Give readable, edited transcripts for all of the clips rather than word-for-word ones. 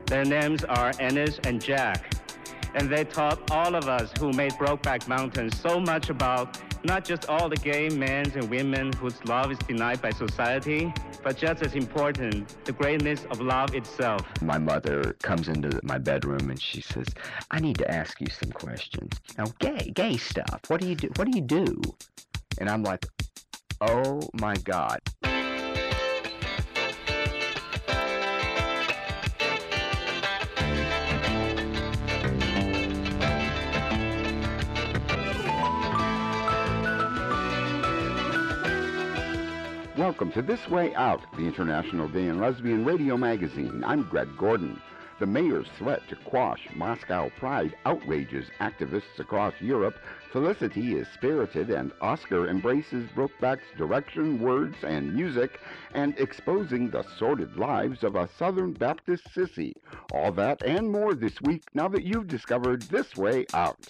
Their names are Ennis and Jack. And they taught all of us who made Brokeback Mountain so much about not just all the gay men and women whose love is denied by society, but just as important, the greatness of love itself. My mother comes into my bedroom and she says, I need to ask you some questions. Now, gay stuff, what do you do? What do you do? And I'm like, oh my God. Welcome to This Way Out, the International Gay and Lesbian Radio Magazine. I'm Greg Gordon. The mayor's threat to quash Moscow Pride outrages activists across Europe. Felicity is spirited, and Oscar embraces Brokeback's direction, words, and music, and exposing the sordid lives of a Southern Baptist sissy. All that and more this week, now that you've discovered This Way Out.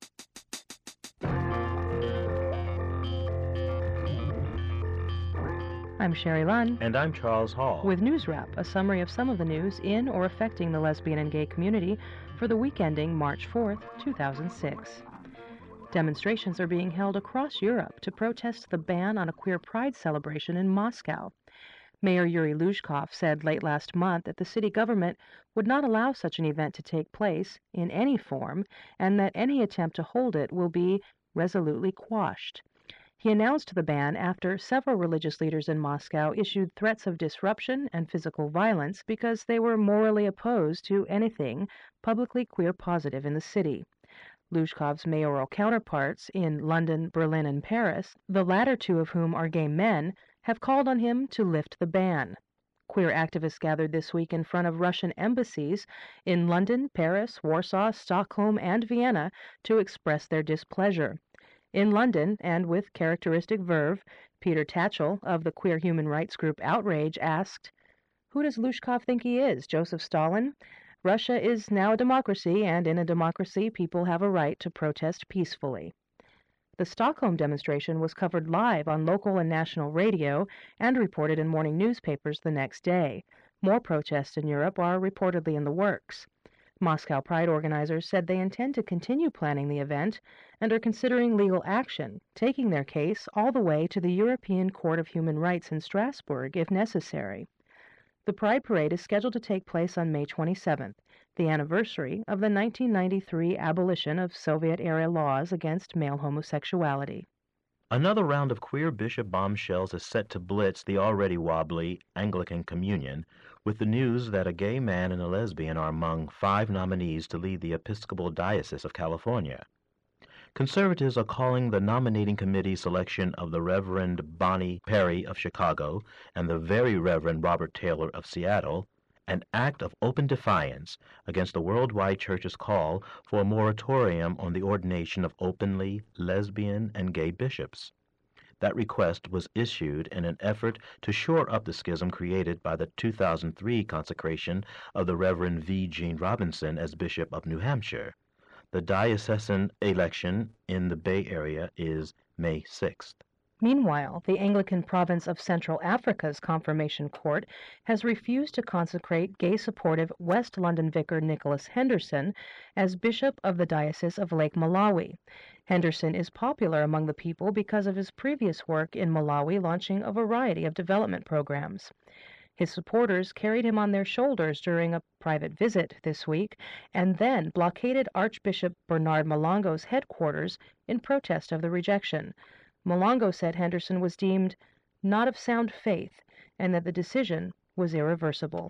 I'm Sherry Lunn. And I'm Charles Hall. With News Wrap, a summary of some of the news in or affecting the lesbian and gay community for the week ending March 4th, 2006. Demonstrations are being held across Europe to protest the ban on a queer pride celebration in Moscow. Mayor Yuri Luzhkov said late last month that the city government would not allow such an event to take place in any form, and that any attempt to hold it will be resolutely quashed. He announced the ban after several religious leaders in Moscow issued threats of disruption and physical violence because they were morally opposed to anything publicly queer positive in the city. Luzhkov's mayoral counterparts in London, Berlin, and Paris, the latter two of whom are gay men, have called on him to lift the ban. Queer activists gathered this week in front of Russian embassies in London, Paris, Warsaw, Stockholm, and Vienna to express their displeasure. In London, and with characteristic verve, Peter Tatchell of the queer human rights group Outrage asked, "Who does Luzhkov think he is, Joseph Stalin? Russia is now a democracy, and in a democracy people have a right to protest peacefully." The Stockholm demonstration was covered live on local and national radio and reported in morning newspapers the next day. More protests in Europe are reportedly in the works. Moscow Pride organizers said they intend to continue planning the event and are considering legal action, taking their case all the way to the European Court of Human Rights in Strasbourg if necessary. The Pride Parade is scheduled to take place on May 27th, the anniversary of the 1993 abolition of Soviet-era laws against male homosexuality. Another round of queer bishop bombshells is set to blitz the already wobbly Anglican Communion with the news that a gay man and a lesbian are among 5 nominees to lead the Episcopal Diocese of California. Conservatives are calling the nominating committee selection of the Reverend Bonnie Perry of Chicago and the Very Reverend Robert Taylor of Seattle an act of open defiance against the worldwide church's call for a moratorium on the ordination of openly lesbian and gay bishops. That request was issued in an effort to shore up the schism created by the 2003 consecration of the Reverend V. Gene Robinson as Bishop of New Hampshire. The diocesan election in the Bay Area is May 6th. Meanwhile, the Anglican province of Central Africa's Confirmation Court has refused to consecrate gay-supportive West London vicar Nicholas Henderson as Bishop of the Diocese of Lake Malawi. Henderson is popular among the people because of his previous work in Malawi launching a variety of development programs. His supporters carried him on their shoulders during a private visit this week and then blockaded Archbishop Bernard Malongo's headquarters in protest of the rejection. Malongo said Henderson was deemed not of sound faith and that the decision was irreversible.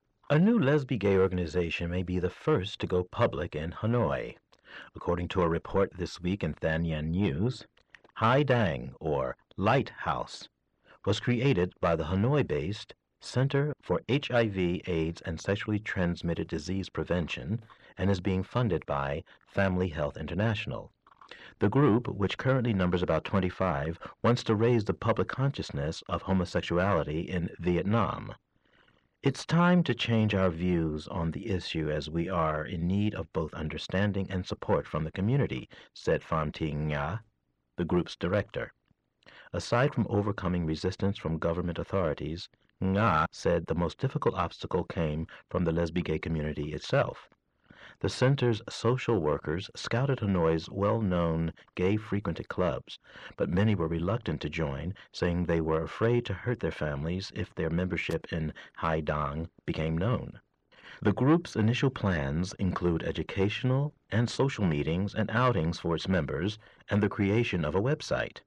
A new lesbi-gay organization may be the first to go public in Hanoi. According to a report this week in Than Yen News, Hai Dang, or Lighthouse, was created by the Hanoi-based Center for HIV, AIDS, and Sexually Transmitted Disease Prevention and is being funded by Family Health International. The group, which currently numbers about 25, wants to raise the public consciousness of homosexuality in Vietnam. It's time to change our views on the issue as we are in need of both understanding and support from the community, said Pham Thi Nga, the group's director. Aside from overcoming resistance from government authorities, Nga said the most difficult obstacle came from the lesbian gay community itself. The center's social workers scouted Hanoi's well-known gay-frequented clubs, but many were reluctant to join, saying they were afraid to hurt their families if their membership in Haidong became known. The group's initial plans include educational and social meetings and outings for its members and the creation of a website.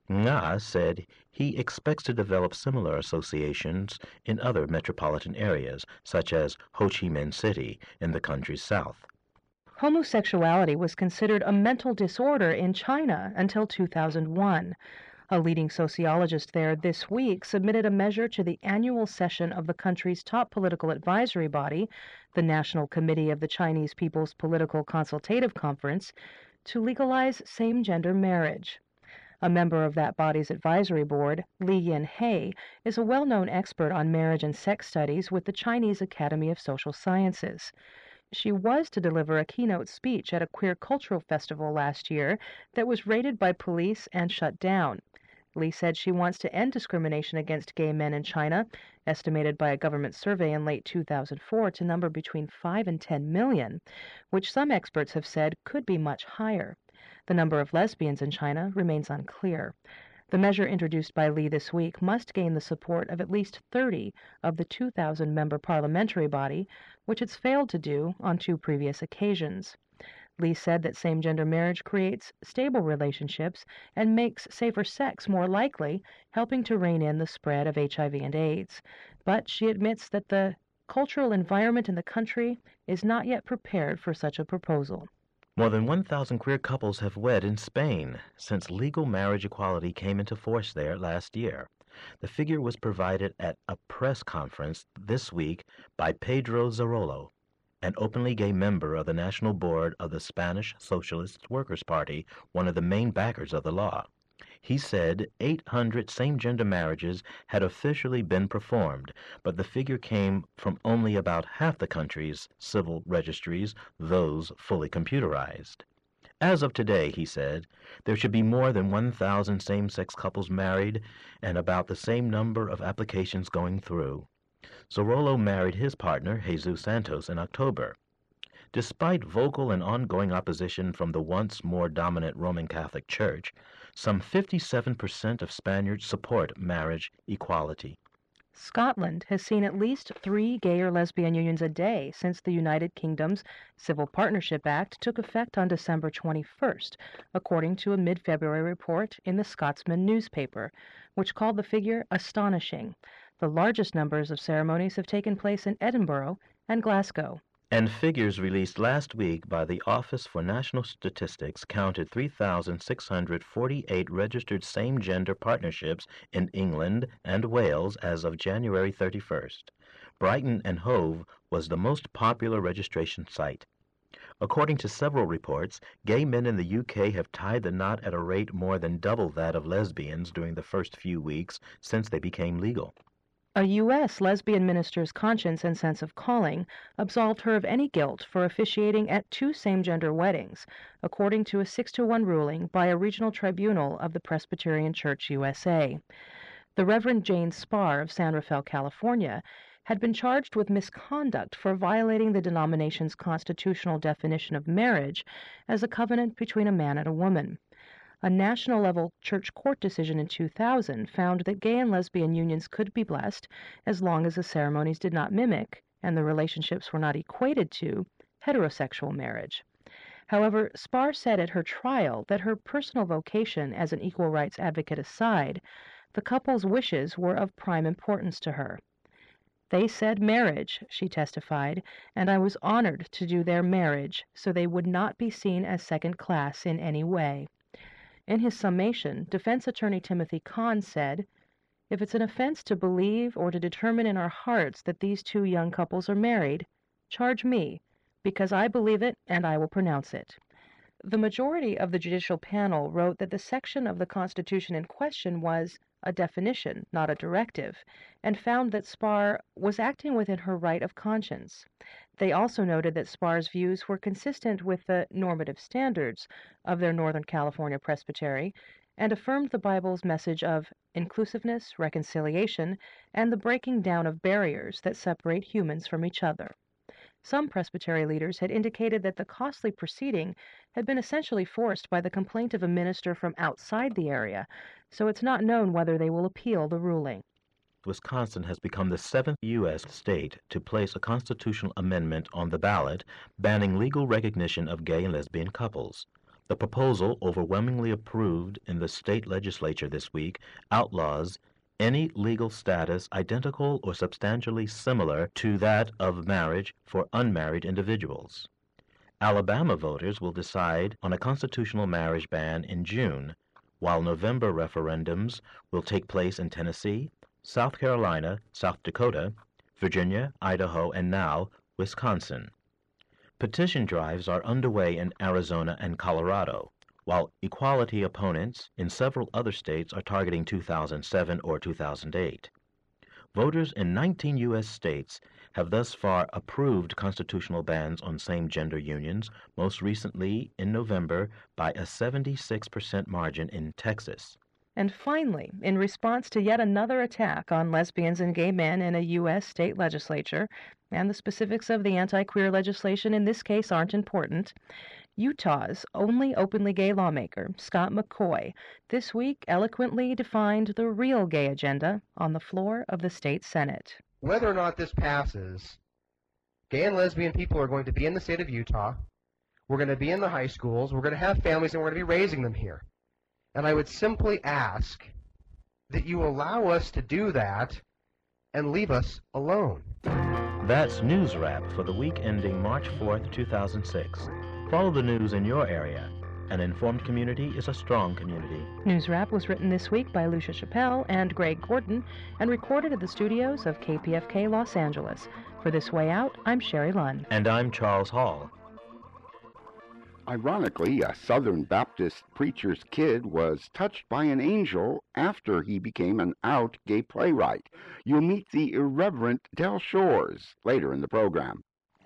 Nga said he expects to develop similar associations in other metropolitan areas, such as Ho Chi Minh City in the country's south. Homosexuality was considered a mental disorder in China until 2001. A leading sociologist there this week submitted a measure to the annual session of the country's top political advisory body, the National Committee of the Chinese People's Political Consultative Conference, to legalize same-gender marriage. A member of that body's advisory board, Li Yin-hei, is a well-known expert on marriage and sex studies with the Chinese Academy of Social Sciences. She was to deliver a keynote speech at a queer cultural festival last year that was raided by police and shut down. Li said she wants to end discrimination against gay men in China, estimated by a government survey in late 2004 to number between 5 and 10 million, which some experts have said could be much higher. The number of lesbians in China remains unclear. The measure introduced by Li this week must gain the support of at least 30 of the 2,000-member parliamentary body, which it's failed to do on 2 previous occasions. Li said that same-gender marriage creates stable relationships and makes safer sex more likely, helping to rein in the spread of HIV and AIDS. But she admits that the cultural environment in the country is not yet prepared for such a proposal. More than 1,000 queer couples have wed in Spain since legal marriage equality came into force there last year. The figure was provided at a press conference this week by Pedro Zarollo, an openly gay member of the National Board of the Spanish Socialist Workers' Party, one of the main backers of the law. He said 800 same-gender marriages had officially been performed, but the figure came from only about half the country's civil registries, those fully computerized. As of today, he said, there should be more than 1,000 same-sex couples married and about the same number of applications going through. Zarollo married his partner, Jesus Santos, in October. Despite vocal and ongoing opposition from the once more dominant Roman Catholic Church, some 57% of Spaniards support marriage equality. Scotland has seen at least 3 gay or lesbian unions a day since the United Kingdom's Civil Partnership Act took effect on December 21st, according to a mid-February report in the Scotsman newspaper, which called the figure astonishing. The largest numbers of ceremonies have taken place in Edinburgh and Glasgow. And figures released last week by the Office for National Statistics counted 3,648 registered same-gender partnerships in England and Wales as of January 31st. Brighton and Hove was the most popular registration site. According to several reports, gay men in the UK have tied the knot at a rate more than double that of lesbians during the first few weeks since they became legal. A U.S. lesbian minister's conscience and sense of calling absolved her of any guilt for officiating at 2 same-gender weddings, according to a 6-1 ruling by a regional tribunal of the Presbyterian Church USA. The Reverend Jane Spar of San Rafael, California, had been charged with misconduct for violating the denomination's constitutional definition of marriage as a covenant between a man and a woman. A national-level church court decision in 2000 found that gay and lesbian unions could be blessed as long as the ceremonies did not mimic, and the relationships were not equated to, heterosexual marriage. However, Spar said at her trial that her personal vocation as an equal rights advocate aside, the couple's wishes were of prime importance to her. They said marriage, she testified, and I was honored to do their marriage so they would not be seen as second class in any way. In his summation, defense attorney Timothy Kahn said, "If it's an offense to believe or to determine in our hearts that these 2 young couples are married, charge me, because I believe it and I will pronounce it." The majority of the judicial panel wrote that the section of the Constitution in question was a definition, not a directive, and found that Spar was acting within her right of conscience. They also noted that Spar's views were consistent with the normative standards of their Northern California presbytery and affirmed the Bible's message of inclusiveness, reconciliation, and the breaking down of barriers that separate humans from each other. Some Presbytery leaders had indicated that the costly proceeding had been essentially forced by the complaint of a minister from outside the area, so it's not known whether they will appeal the ruling. Wisconsin has become the 7th U.S. state to place a constitutional amendment on the ballot banning legal recognition of gay and lesbian couples. The proposal, overwhelmingly approved in the state legislature this week, outlaws any legal status identical or substantially similar to that of marriage for unmarried individuals. Alabama voters will decide on a constitutional marriage ban in June, while November referendums will take place in Tennessee, South Carolina, South Dakota, Virginia, Idaho, and now Wisconsin. Petition drives are underway in Arizona and Colorado, while equality opponents in several other states are targeting 2007 or 2008. Voters in 19 U.S. states have thus far approved constitutional bans on same-gender unions, most recently in November by a 76% margin in Texas. And finally, in response to yet another attack on lesbians and gay men in a U.S. state legislature, and the specifics of the anti-queer legislation in this case aren't important, Utah's only openly gay lawmaker, Scott McCoy, this week eloquently defined the real gay agenda on the floor of the state Senate. Whether or not this passes, gay and lesbian people are going to be in the state of Utah. We're going to be in the high schools. We're going to have families, and we're going to be raising them here. And I would simply ask that you allow us to do that and leave us alone. That's News Wrap for the week ending March 4th, 2006. Follow the news in your area. An informed community is a strong community. News Wrap was written this week by Lucia Chappelle and Greg Gordon and recorded at the studios of KPFK Los Angeles. For This Way Out, I'm Sherry Lunn. And I'm Charles Hall. Ironically, a Southern Baptist preacher's kid was touched by an angel after he became an out gay playwright. You'll meet the irreverent Del Shores later in the program.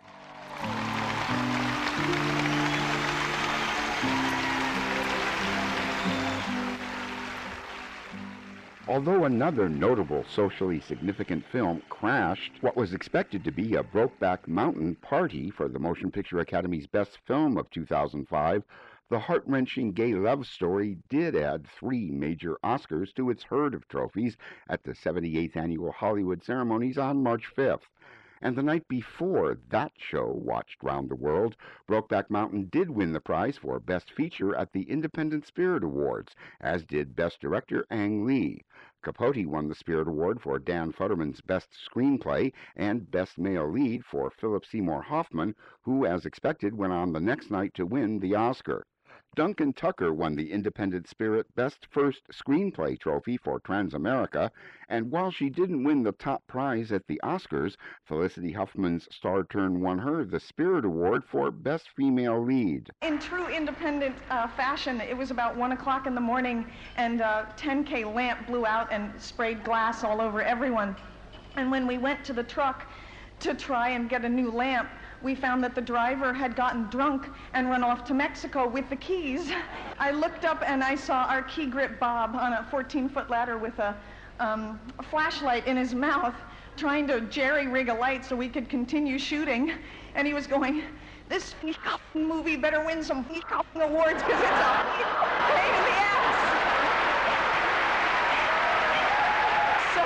Although another notable socially significant film crashed what was expected to be a Brokeback Mountain party for the Motion Picture Academy's Best Film of 2005, the heart-wrenching gay love story did add 3 major Oscars to its herd of trophies at the 78th Annual Hollywood Ceremonies on March 5th. And the night before that show watched round the world, Brokeback Mountain did win the prize for Best Feature at the Independent Spirit Awards, as did Best Director Ang Lee. Capote won the Spirit Award for Dan Futterman's Best Screenplay and Best Male Lead for Philip Seymour Hoffman, who, as expected, went on the next night to win the Oscar. Duncan Tucker won the Independent Spirit Best First Screenplay trophy for Transamerica, and while she didn't win the top prize at the Oscars, Felicity Huffman's Star Turn won her the Spirit Award for Best Female Lead. In true independent fashion, it was about 1 o'clock in the morning, and a 10K lamp blew out and sprayed glass all over everyone. And when we went to the truck to try and get a new lamp, we found that the driver had gotten drunk and run off to Mexico with the keys. I looked up and I saw our key grip Bob on a 14-foot ladder with a flashlight in his mouth, trying to jerry-rig a light so we could continue shooting. And he was going, "This movie better win some awards because it's a pain in the ass." So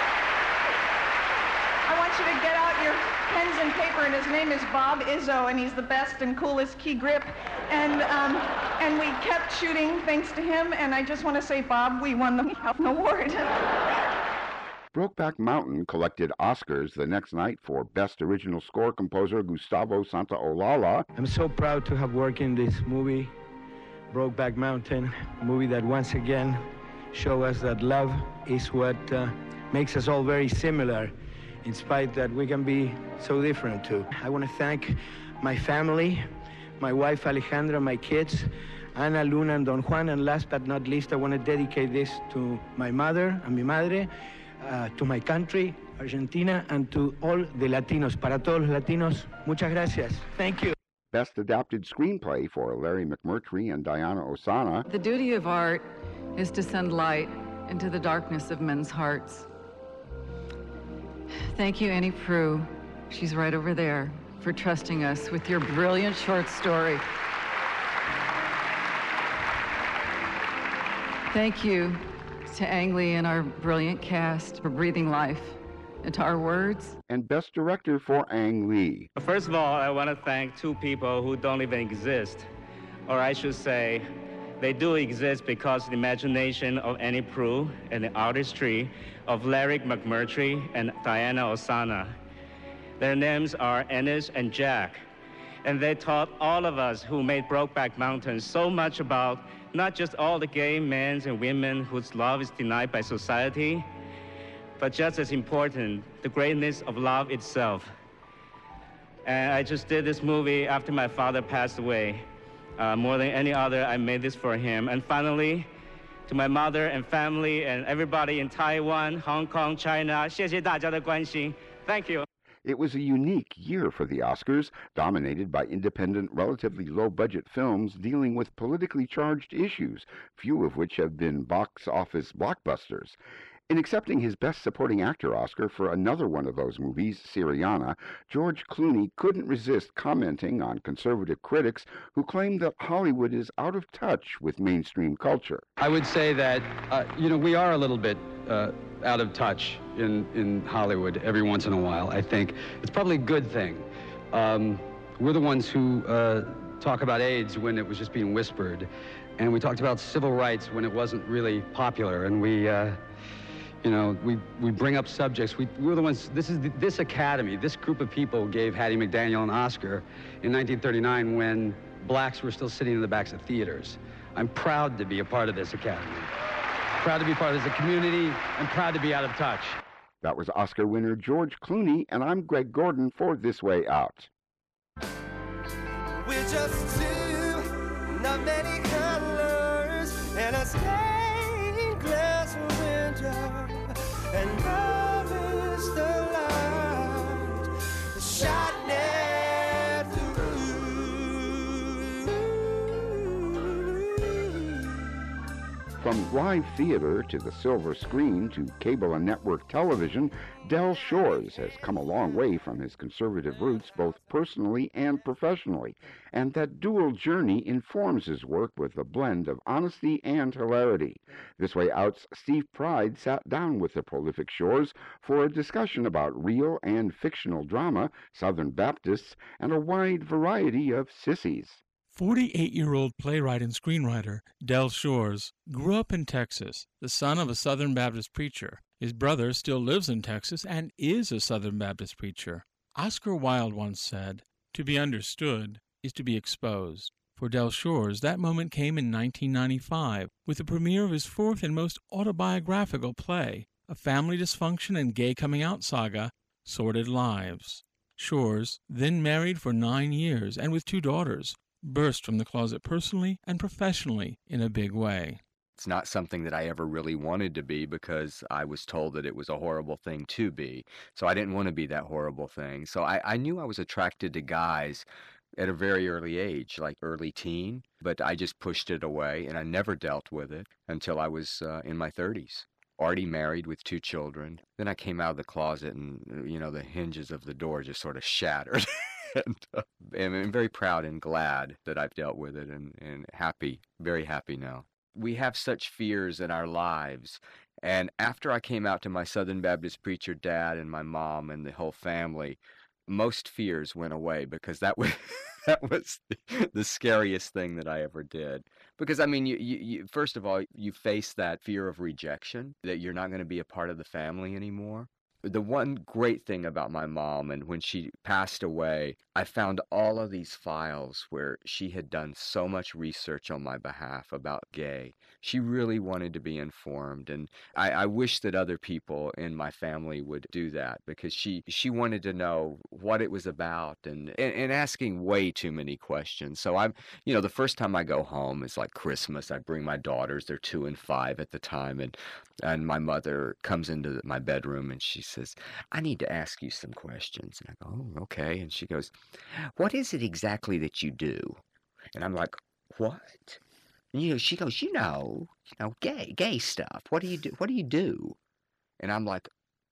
I want you to get out your pens and paper, and his name is Bob Izzo, and he's the best and coolest key grip. And we kept shooting thanks to him, and I just want to say, Bob, we won the award. Brokeback Mountain collected Oscars the next night for Best Original Score composer Gustavo Santaolalla. I'm so proud to have worked in this movie, Brokeback Mountain, a movie that once again shows us that love is what makes us all very similar, in spite that we can be so different too. I want to thank my family, my wife Alejandra, my kids, Ana, Luna, and Don Juan, and last but not least, I want to dedicate this to my mother, a mi madre, to my country, Argentina, and to all the Latinos. Para todos los Latinos, muchas gracias. Thank you. Best Adapted Screenplay for Larry McMurtry and Diana Osana. The duty of art is to send light into the darkness of men's hearts. Thank you, Annie Proulx, she's right over there, for trusting us with your brilliant short story. Thank you to Ang Lee and our brilliant cast for breathing life into our words. And Best Director for Ang Lee. First of all, I want to thank two people who don't even exist. Or I should say, they do exist because of the imagination of Annie Proulx and the artistry of Larrick McMurtry and Diana Ossana. Their names are Ennis and Jack, and they taught all of us who made Brokeback Mountain so much about not just all the gay men and women whose love is denied by society, but just as important, the greatness of love itself. And I just did this movie after my father passed away. More than any other, I made this for him. And finally, to my mother and family and everybody in Taiwan, Hong Kong, China, 谢谢大家的关心. Thank you. It was a unique year for the Oscars, dominated by independent, relatively low-budget films dealing with politically charged issues, few of which have been box office blockbusters. In accepting his Best Supporting Actor Oscar for another one of those movies, Syriana, George Clooney couldn't resist commenting on conservative critics who claimed that Hollywood is out of touch with mainstream culture. I would say that, we are a little bit out of touch in Hollywood every once in a while, I think. It's probably a good thing. We're the ones who talk about AIDS when it was just being whispered, and we talked about civil rights when it wasn't really popular, and we bring up subjects. We're the ones, this Academy, this group of people gave Hattie McDaniel an Oscar in 1939 when blacks were still sitting in the backs of theaters. I'm proud to be a part of this Academy. Proud to be part of this community, and proud to be out of touch. That was Oscar winner George Clooney, and I'm Greg Gordon for This Way Out. We're just two, not many colors, and a stained glass window. And love is the light shining through. From live theater to the silver screen to cable and network television, Del Shores has come a long way from his conservative roots both personally and professionally, and that dual journey informs his work with a blend of honesty and hilarity. This Way Out's Steve Pride sat down with the prolific Shores for a discussion about real and fictional drama, Southern Baptists, and a wide variety of sissies. 48-year-old playwright and screenwriter Del Shores grew up in Texas, the son of a Southern Baptist preacher. His brother still lives in Texas and is a Southern Baptist preacher. Oscar Wilde once said, "To be understood is to be exposed." For Del Shores, that moment came in 1995 with the premiere of his fourth and most autobiographical play, a family dysfunction and gay coming-out saga, Sordid Lives. Shores, then married for 9 years and with 2 daughters, burst from the closet personally and professionally in a big way. It's not something that I ever really wanted to be because I was told that it was a horrible thing to be. So I didn't want to be that horrible thing. So I knew I was attracted to guys at a very early age, like early teen, but I just pushed it away and I never dealt with it until I was in my 30s. Already married with 2 children. Then I came out of the closet and, the hinges of the door just sort of shattered. And I'm very proud and glad that I've dealt with it and happy, very happy now. We have such fears in our lives. And after I came out to my Southern Baptist preacher dad and my mom and the whole family, most fears went away because that was the scariest thing that I ever did. Because, you first of all, you face that fear of rejection, that you're not going to be a part of the family anymore. The one great thing about my mom, and when she passed away, I found all of these files where she had done so much research on my behalf about gay. She really wanted to be informed, and I wish that other people in my family would do that because she wanted to know what it was about and asking way too many questions. So I'm, the first time I go home is like Christmas. I bring my daughters, they're 2 and 5 at the time, and my mother comes into my bedroom and she says, "I need to ask you some questions." And I go, "Oh, okay." And she goes, "What is it exactly that you do?" And I'm like, "What?" And she goes, gay stuff. What do you do? What do you do? And I'm like,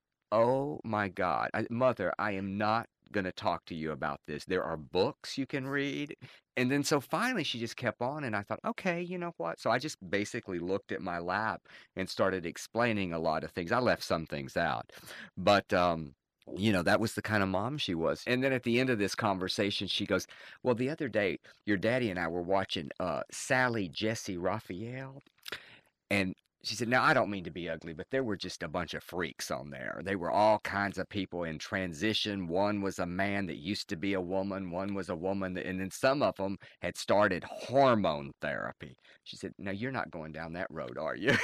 oh my God, Mother, I am not going to talk to you about this. There are books you can read. And then so finally she just kept on, and I thought, okay, you know what? So I just basically looked at my lap and started explaining a lot of things. I left some things out, but that was the kind of mom she was. And then at the end of this conversation, she goes, well, the other day, your daddy and I were watching Sally Jesse Raphael, and she said, now, I don't mean to be ugly, but there were just a bunch of freaks on there. They were all kinds of people in transition. One was a man that used to be a woman. One was a woman, and then some of them had started hormone therapy. She said, now, you're not going down that road, are you?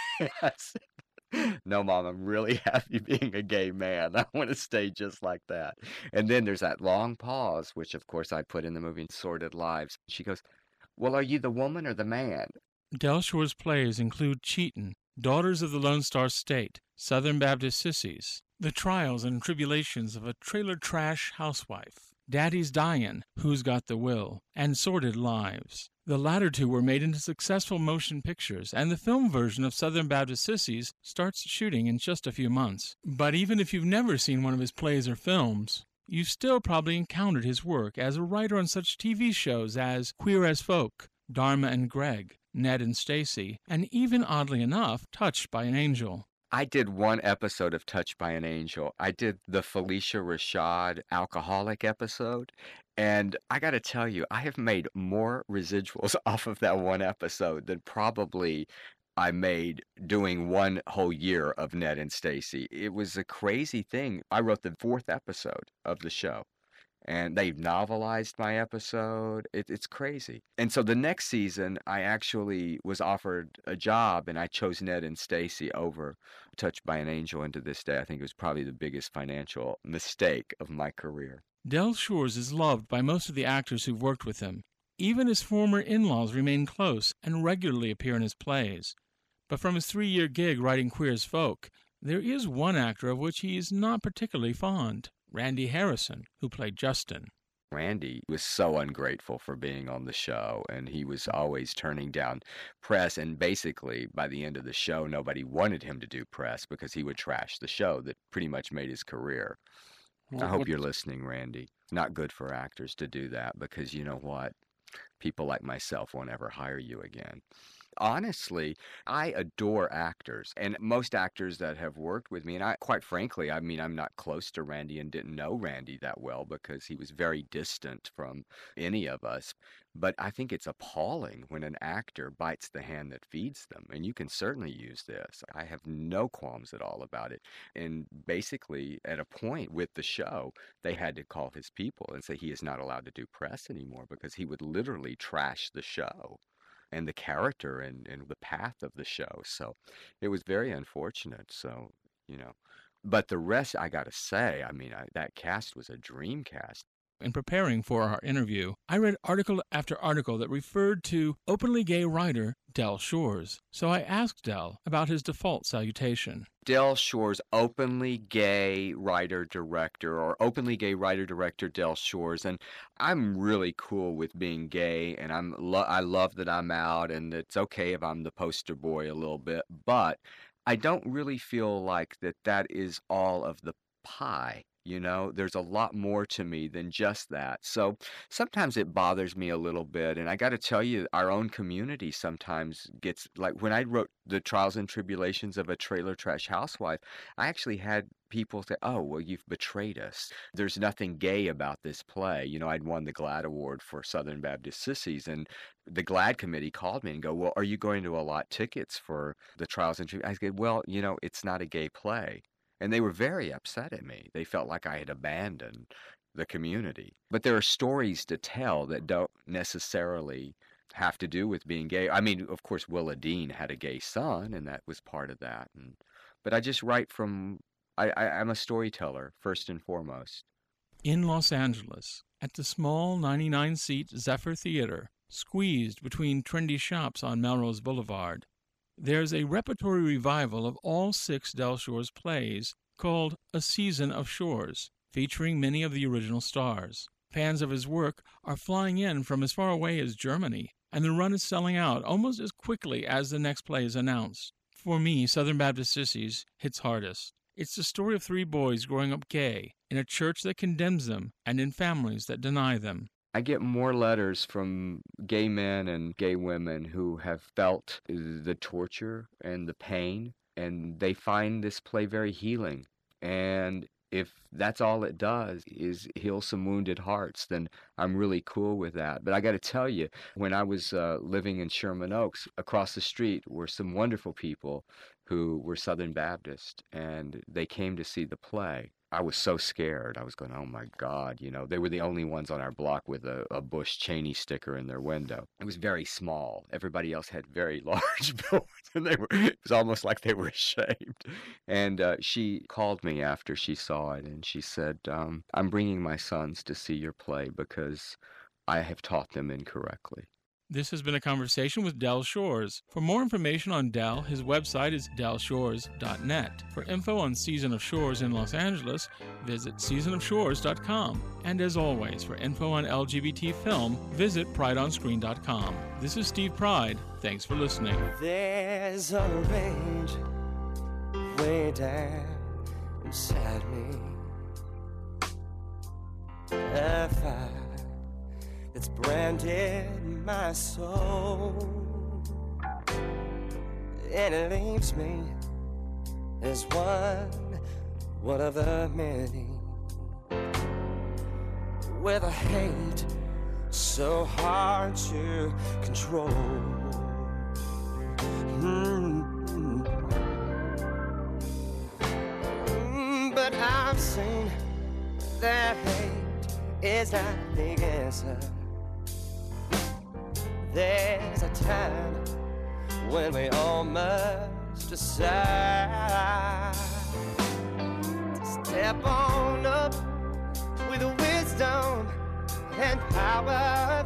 I said, no, Mom, I'm really happy being a gay man. I want to stay just like that. And then there's that long pause, which, of course, I put in the movie Sordid Lives. She goes, well, are you the woman or the man? Del Shore's plays include Cheatin', Daughters of the Lone Star State, Southern Baptist Sissies, The Trials and Tribulations of a Trailer Trash Housewife, Daddy's Dyin', Who's Got the Will, and Sordid Lives. The latter two were made into successful motion pictures, and the film version of Southern Baptist Sissies starts shooting in just a few months. But even if you've never seen one of his plays or films, you've still probably encountered his work as a writer on such TV shows as Queer as Folk, Dharma and Greg, Ned and Stacy, and even, oddly enough, Touched by an Angel. I did one episode of Touched by an Angel. I did the Felicia Rashad alcoholic episode, and I got to tell you, I have made more residuals off of that one episode than probably I made doing one whole year of Ned and Stacy. It was a crazy thing. I wrote the 4th episode of the show, and they've novelized my episode. It's crazy. And so the next season, I actually was offered a job, and I chose Ned and Stacy over Touched by an Angel. And to this day, I think it was probably the biggest financial mistake of my career. Del Shores is loved by most of the actors who've worked with him. Even his former in-laws remain close and regularly appear in his plays. But from his 3-year gig writing Queer as Folk, there is one actor of which he is not particularly fond. Randy Harrison, who played Justin. Randy was so ungrateful for being on the show, and he was always turning down press, and basically, by the end of the show, nobody wanted him to do press because he would trash the show that pretty much made his career. I hope you're listening, Randy. Not good for actors to do that because you know what? People like myself won't ever hire you again. Honestly, I adore actors, and most actors that have worked with me, and quite frankly, I mean, I'm not close to Randy and didn't know Randy that well because he was very distant from any of us. But I think it's appalling when an actor bites the hand that feeds them, and you can certainly use this. I have no qualms at all about it. And basically, at a point with the show, they had to call his people and say he is not allowed to do press anymore because he would literally trash the show and the character and the path of the show. So it was very unfortunate. So, but the rest, I got to say, I mean, that cast was a dream cast. In preparing for our interview, I read article after article that referred to openly gay writer Del Shores. So I asked Del about his default salutation. Del Shores, openly gay writer-director, or openly gay writer-director Del Shores. And I'm really cool with being gay, and I love that I'm out, and it's okay if I'm the poster boy a little bit. But I don't really feel like that is all of the pie. There's a lot more to me than just that. So sometimes it bothers me a little bit. And I got to tell you, our own community sometimes gets, like when I wrote The Trials and Tribulations of a Trailer Trash Housewife, I actually had people say, oh, well, you've betrayed us. There's nothing gay about this play. I'd won the GLAAD Award for Southern Baptist Sissies, and the GLAAD committee called me and go, well, are you going to allot tickets for The Trials and Tribulations? I said, well, it's not a gay play. And they were very upset at me. They felt like I had abandoned the community. But there are stories to tell that don't necessarily have to do with being gay. I mean, of course, Willa Dean had a gay son, and that was part of that. But I just write from, I'm a storyteller, first and foremost. In Los Angeles, at the small 99-seat Zephyr Theater, squeezed between trendy shops on Melrose Boulevard, there's a repertory revival of all 6 Del Shores plays called A Season of Shores, featuring many of the original stars. Fans of his work are flying in from as far away as Germany and the run is selling out almost as quickly as the next play is announced. For me, Southern Baptist Sissies hits hardest. It's the story of 3 boys growing up gay, in a church that condemns them and in families that deny them. I get more letters from gay men and gay women who have felt the torture and the pain, and they find this play very healing. And if that's all it does is heal some wounded hearts, then I'm really cool with that. But I got to tell you, when I was living in Sherman Oaks, across the street were some wonderful people who were Southern Baptist, and they came to see the play. I was so scared. I was going, oh, my God. You know, they were the only ones on our block with a Bush Cheney sticker in their window. It was very small. Everybody else had very large buildings, and it was almost like they were ashamed. And she called me after she saw it, and she said, I'm bringing my sons to see your play because I have taught them incorrectly. This has been a conversation with Del Shores. For more information on Del, his website is delshores.net. For info on Season of Shores in Los Angeles, visit seasonofshores.com. And as always, for info on LGBT film, visit prideonscreen.com. This is Steve Pride. Thanks for listening. There's a range way down inside me. A fire that's branded my soul, and it leaves me as one of the many, with a hate so hard to control. But I've seen that hate is not the answer. There's a time when we all must decide to step on up with wisdom and power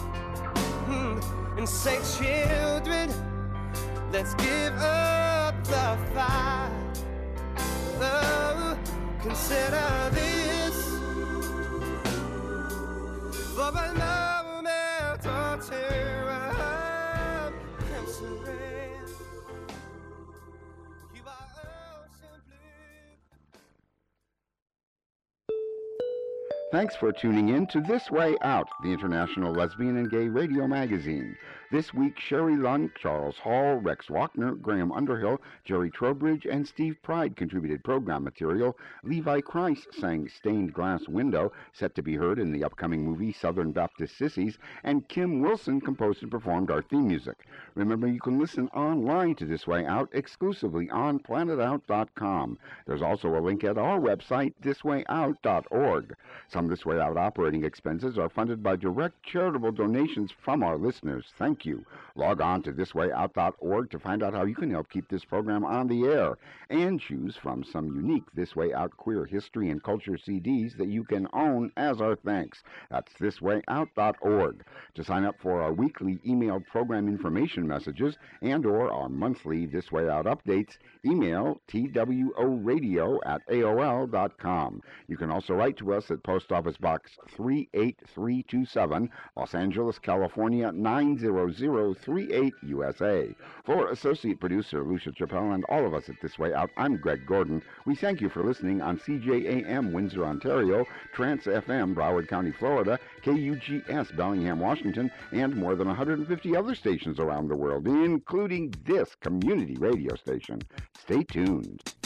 and say, children, let's give up the fight. Oh, consider this for a moment or two. Thanks for tuning in to This Way Out, the International Lesbian and Gay Radio Magazine. This week, Sherry Lund, Charles Hall, Rex Wachner, Graham Underhill, Jerry Trowbridge, and Steve Pride contributed program material. Levi Christ sang Stained Glass Window, set to be heard in the upcoming movie Southern Baptist Sissies, and Kim Wilson composed and performed our theme music. Remember, you can listen online to This Way Out exclusively on planetout.com. There's also a link at our website, thiswayout.org. Some This Way Out operating expenses are funded by direct charitable donations from our listeners. Thank you. Log on to thiswayout.org to find out how you can help keep this program on the air and choose from some unique This Way Out queer history and culture CDs that you can own as our thanks. That's thiswayout.org. To sign up for our weekly emailed program information messages and or our monthly This Way Out updates, email tworadio@aol.com. You can also write to us at Post Office Box 38327, Los Angeles, California 90038, USA. For associate producer Lucia Chappelle and all of us at This Way Out, I'm Greg Gordon. We thank you for listening on CJAM Windsor, Ontario, Trans FM Broward County, Florida, KUGS Bellingham, Washington, and more than 150 other stations around the world, including this community radio station. Stay tuned.